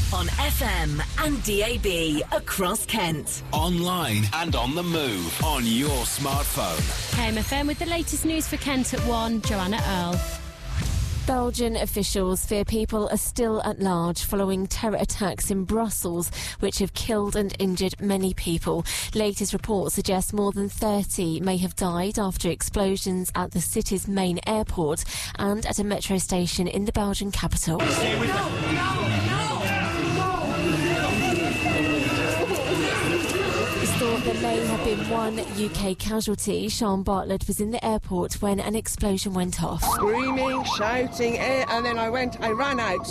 On FM and DAB across Kent. Online and on the move on your smartphone. KMFM with the latest news for Kent at 1, Joanna Earle. Belgian officials fear people are still at large following terror attacks in Brussels, which have killed and injured many people. Latest reports suggest more than 30 may have died after explosions at the city's main airport and at a metro station in the Belgian capital. Thought there may have been one UK casualty. Sean Bartlett was in the airport when an explosion went off. Screaming, shouting, and then I ran out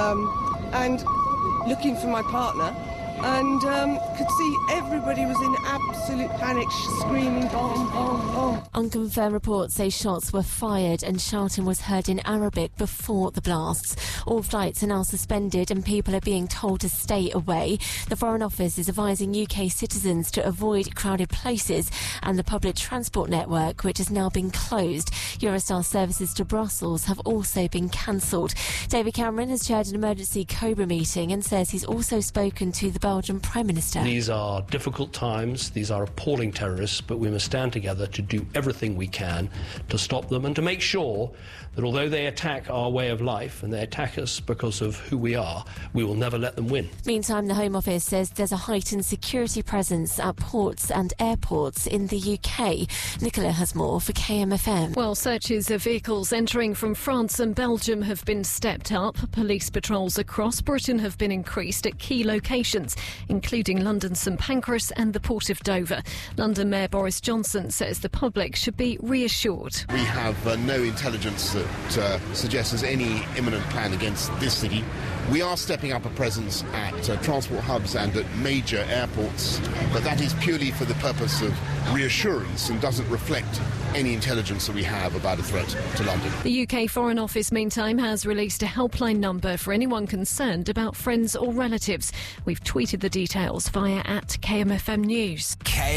and looking for my partner and could see everybody was in absolute panic, screaming, bomb, bomb, bomb. Unconfirmed reports say shots were fired and shouting was heard in Arabic before the blasts. All flights are now suspended and people are being told to stay away. The Foreign Office is advising UK citizens to avoid crowded places and the public transport network, which has now been closed. Eurostar services to Brussels have also been cancelled. David Cameron has chaired an emergency COBRA meeting and says he's also spoken to the Belgian Prime Minister. These are difficult times, these are appalling terrorists, but we must stand together to do everything we can to stop them and to make sure that although they attack our way of life and they attack us because of who we are, we will never let them win. Meantime, the Home Office says there's a heightened security presence at ports and airports in the UK. Nicola has more for KMFM. Well, searches of vehicles entering from France and Belgium have been stepped up. Police patrols across Britain have been increased at key locations, including London St Pancras and the Port of Dover. London Mayor Boris Johnson says the public should be reassured. We have no intelligence that suggests there's any imminent plan against this city. We are stepping up a presence at transport hubs and at major airports, but that is purely for the purpose of reassurance and doesn't reflect any intelligence that we have about a threat to London. The UK Foreign Office, meantime, has released a helpline number for anyone concerned about friends or relatives. We've tweeted the details via @KMFM News.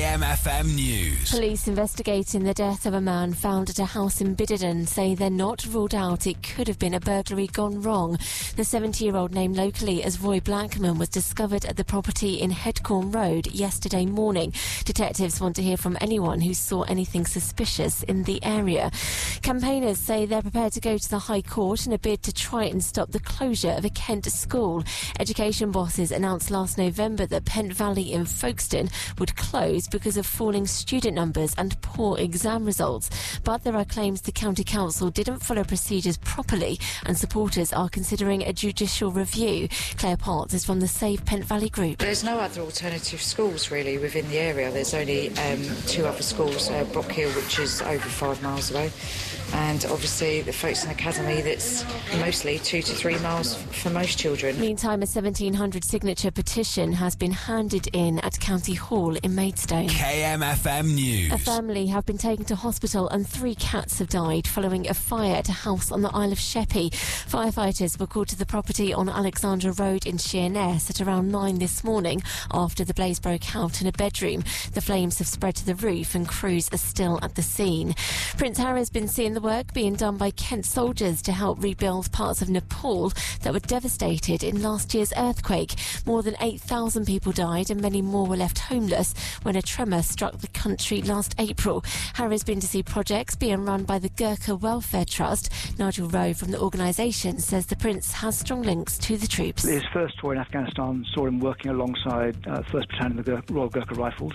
KMFM News. Police investigating the death of a man found at a house in Biddenden say they're not ruled out it could have been a burglary gone wrong. The 70-year-old, named locally as Roy Blackman, was discovered at the property in Headcorn Road yesterday morning. Detectives want to hear from anyone who saw anything suspicious in the area. Campaigners say they're prepared to go to the High Court in a bid to try and stop the closure of a Kent school. Education bosses announced last November that Pent Valley in Folkestone would close because of falling student numbers and poor exam results. But there are claims the County Council didn't follow procedures properly and supporters are considering a judicial review. Claire Potts is from the Save Pent Valley group. There's no other alternative schools really within the area. There's only two other schools, Brock Hill, which is over 5 miles away, and obviously the Folkestone Academy, that's mostly 2 to 3 miles for most children. Meantime, a 1,700 signature petition has been handed in at County Hall in Maidstone. KMFM News. A family have been taken to hospital and 3 cats have died following a fire at a house on the Isle of Sheppey. Firefighters were called to the property on Alexandra Road in Sheerness at around 9 this morning after the blaze broke out in a bedroom. The flames have spread to the roof and crews are still at the scene. Prince Harry has been seeing the work being done by Kent soldiers to help rebuild parts of Nepal that were devastated in last year's earthquake. More than 8,000 people died and many more were left homeless when a tremor struck the country last April. Harry's been to see projects being run by the Gurkha Welfare Trust. Nigel Rowe from the organisation says the Prince has strong links to the troops. His first tour in Afghanistan saw him working alongside 1st Battalion of the Royal Gurkha Rifles.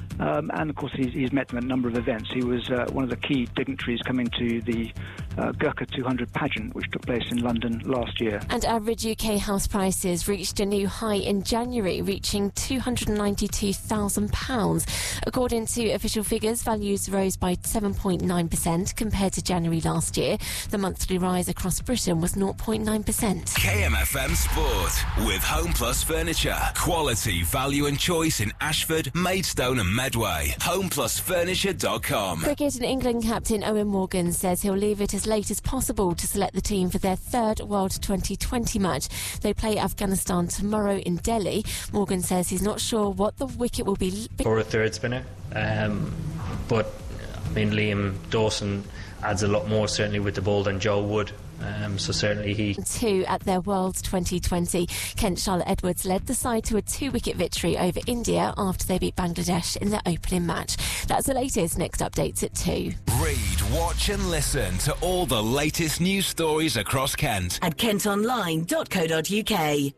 And of course he's met them at a number of events. He was one of the key dignitaries coming to the Gurkha 200 pageant, which took place in London last year. And average UK house prices reached a new high in January, reaching £292,000. According to official figures, values rose by 7.9% compared to January last year. The monthly rise across Britain was 0.9%. KMFM Sport with Home Plus Furniture. Quality, value and choice in Ashford, Maidstone and Medway. HomePlusFurniture.com. Cricket and England captain Owen Morgan says he'll leave it as late as possible to select the team for their 3rd World 2020 match. They play Afghanistan tomorrow in Delhi. Morgan says he's not sure what the wicket will be. For a 3rd spinner, but I mean Liam Dawson adds a lot more certainly with the ball than Joe would. So certainly he... 2 at their World 2020. Kent Charlotte Edwards led the side to a 2-wicket victory over India after they beat Bangladesh in their opening match. That's the latest. Next updates at 2. Read, watch and listen to all the latest news stories across Kent at kentonline.co.uk.